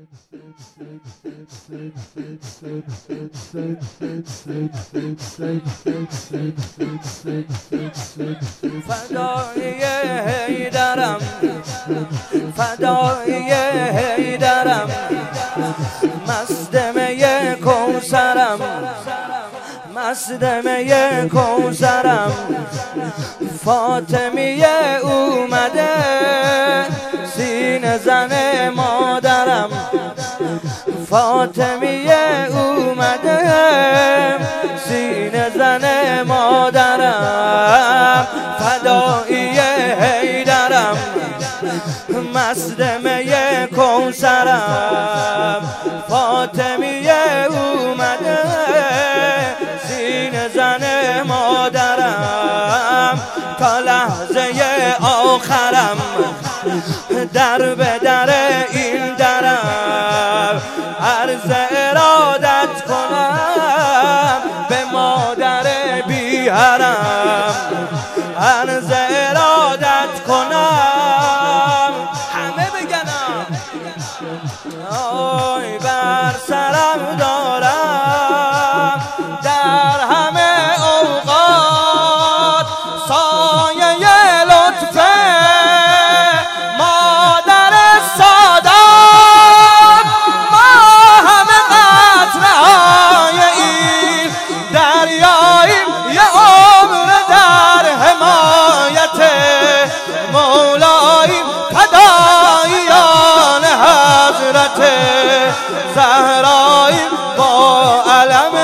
فدای حیدرم، فدای حیدرم، مست می کوثرم، مست می کوثرم. فاطمیه اومده سینه زن مادرم، فاطمیه اومده سینه زن مادرم. فدایی حیدرم، مست می کوثرم، فاطمیه اومده سینه زن مادرم. تا لحظه آخرم در به در این درم، عرض ارادت کنم به مادر بی حرم، عرض ارادت کنم همه بگنم آی بر سرم دارم در همه اوقات سایه لطف مادر سادات. ما همه قطره های این دریاییم، یه عمر در حمایت مولاییم، فداییان حضرت زهراییم. با علم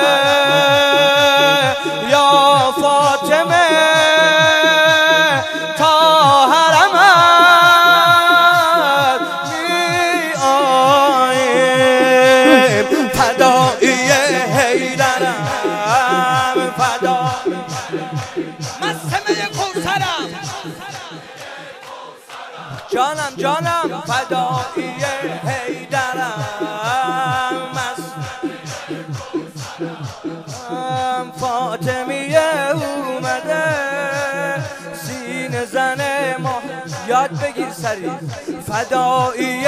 یا فاطمه تا حرمت می آییم، فدایی حیدرم، فدا مست می کوثرم، جانم جانم، فدایی حیدرم، فاطمیه اومده سینه زن ما. یاد بگیر سریع فدایی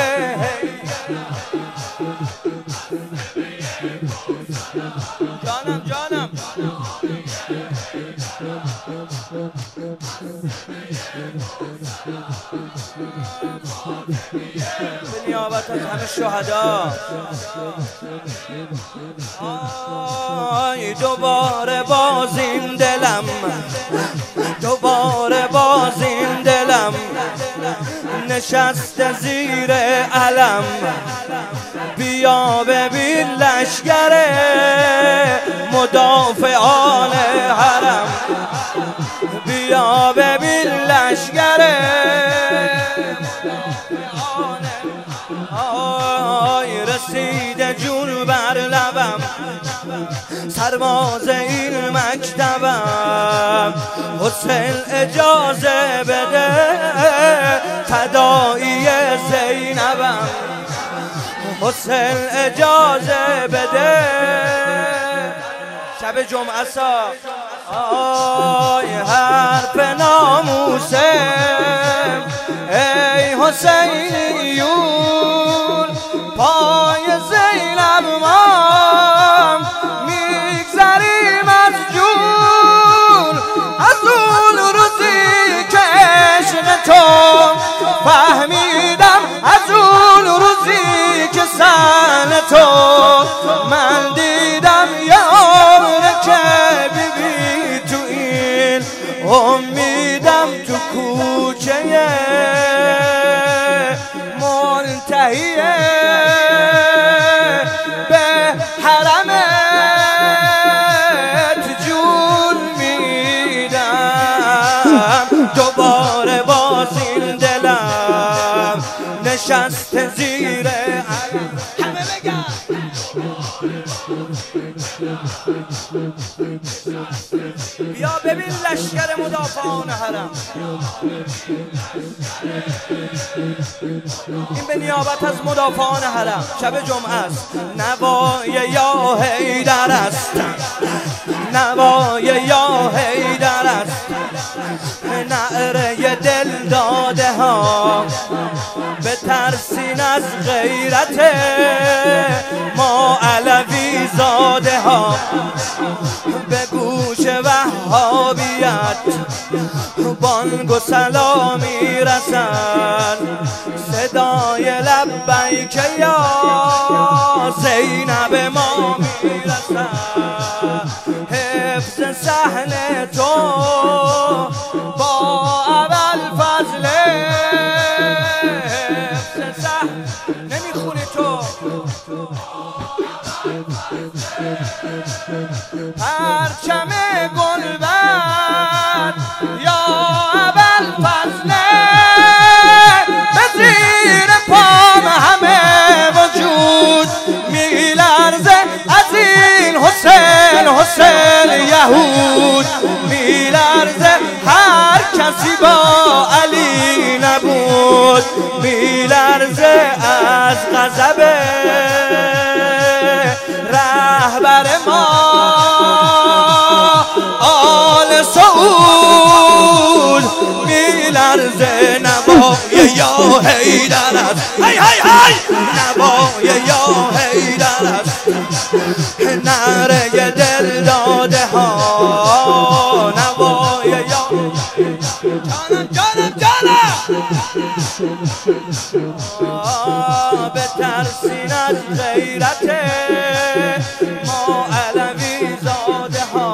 جانم جانم. به نیابت از همه شهدا آی دوباره باز این دلم، دوباره باز این دلم نشسته زیر علم. بیا ببین لشگر مدافعان حرم، بیا ببین لشگر آی رسیده جون بر لبم، سرباز این مکتبم. حسین اجازه بده فدایی زینبم، حسین اجازه بده شب جمعه سا آی حرف ناموسم ای حسینیون پای زینب ما میگذریم از جون، از اون روزی که عشق تو فهمیدم، از اون روزی که سن تو من دیدم. یه عمر که بیبی تو این امیدم، تو کوچه منتهیه به حرمت جون میدم. دوباره باز این دلم نشسته زیر همه بگم بیا ببین لشگر مدافعان حرم. این به نیابت از مدافعان حرم شب جمعه است. نوای یا حیدر است، نوای یا حیدر است، نعره دل داده ها به ترسی ترسین از غیرت ما علوی زاده ها به گوش وهابیت بانگ و سلام میرسد صدای لبیک یا زینب ما میرسد حفظ صحن تو با ابوالفضل حفظ صحن نمیخونی تو پرچم گلبرگ یا ابوالفضل به زیر پام همه وجود میلرزه از این حسین حسین یهود میلرزه هر کسی با علی نبود میلرزه از غضب رهبر ما آل سعود میلرزه نوای یا حیدر است هی هی هی نوای یا حیدر است نعره دل داده ها نوای یا جانم جانم بترسین از غیرت ما علوی زاده ها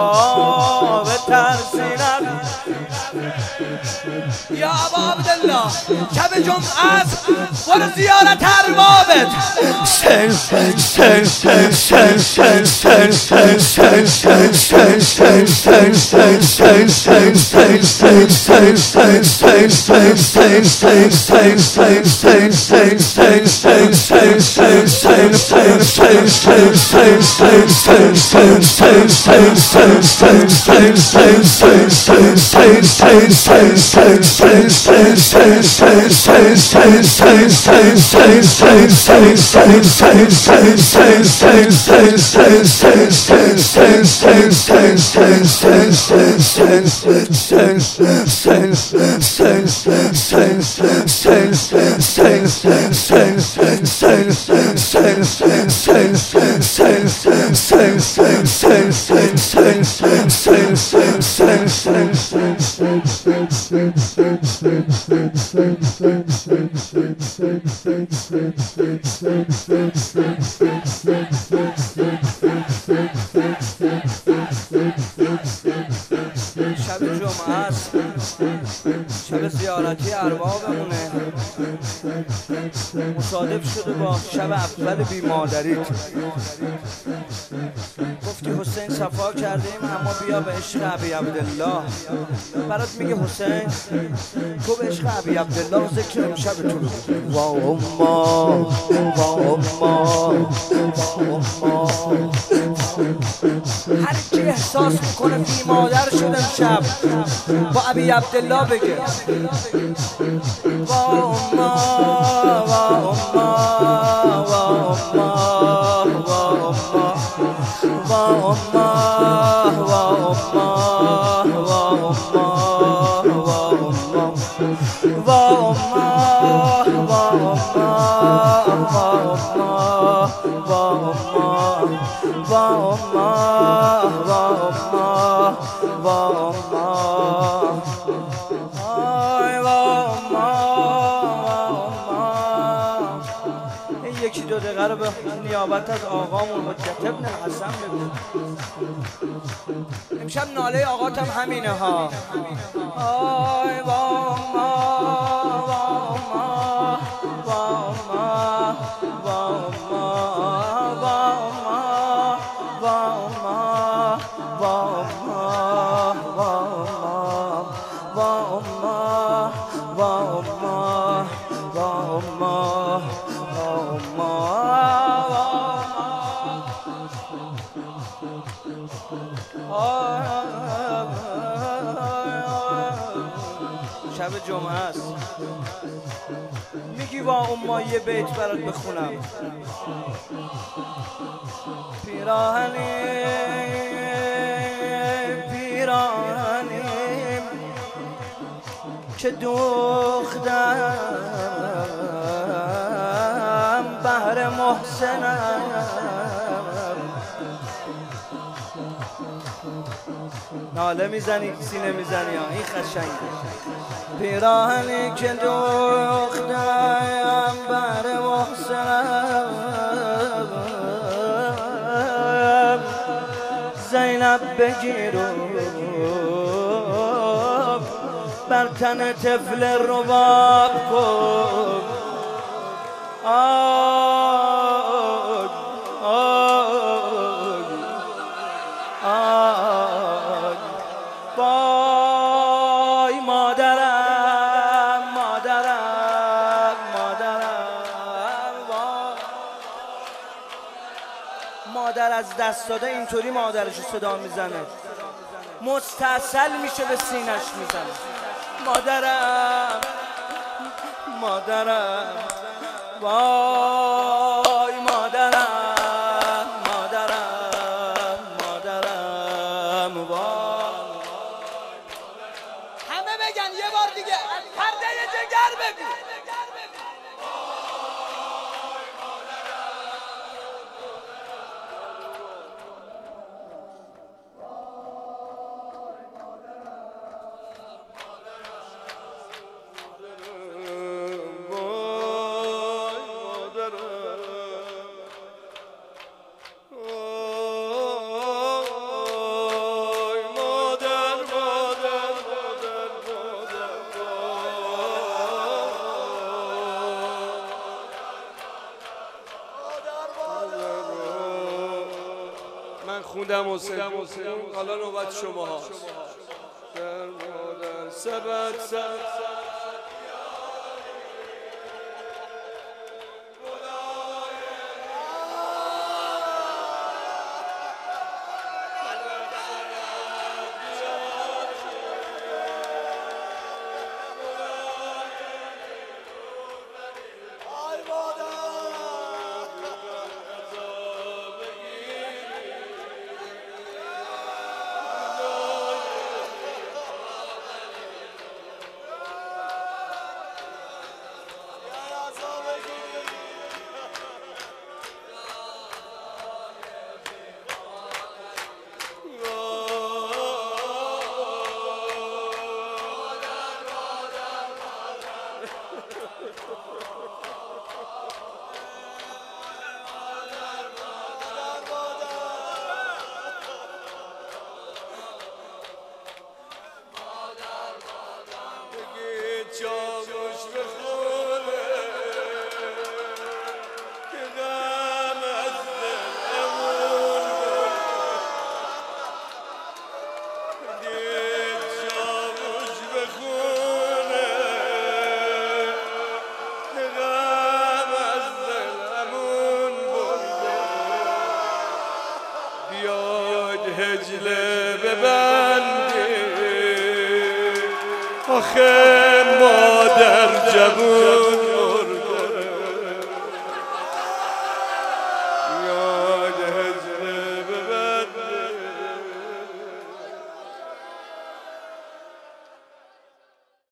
بترسین از یا ابا عبدالله شب جمعه است برو زیارت اربابت شب جمعه است شب زیارتی اربابمونه مصادف شده با شب اول بیمادریت گفتی حسین صفا کردیم اما بیا به عشق ابی عبدالله برات میگه حسین تو به عشق ابی عبدالله ذکر امشب تو وا اما وا اما هر کی احساس میکنه بیمادر شد امشب با ابی عبدالله بگه وا اما وا اما وا اما وا اما وا اما یکی دو دقیقه رو به نیابت از آقامون حجت ابن الحسن بگو امشب ناله آقاتم همینه ها آی شب جمعه است میگی با اما یه بیت برات بخونم پیراهنیم که دختر بر محسنم ناله میزنی سینه میزنی این قشنگه پیراهنی که دوختم بر محسنم زینب بگیر بر تن طفل رباب کن آی آی آی وای مادرم مادرم مادرم وای مادر از دست داده اینطوری مادرشو صدا میزنه مستاصل میشه به سینش میزنه مادرم مادرم وای مادرم مادرم مادرم وای همه بگن یه بار دیگه پرده جگر بگو من خوندم حسین حالا نوبت شما هاست در مادر سبت چاوش بخونه که غم از دلمون دید چاوش بخونه که غم از دلمون برده بیاید هجله ببندی آخه مادر جبون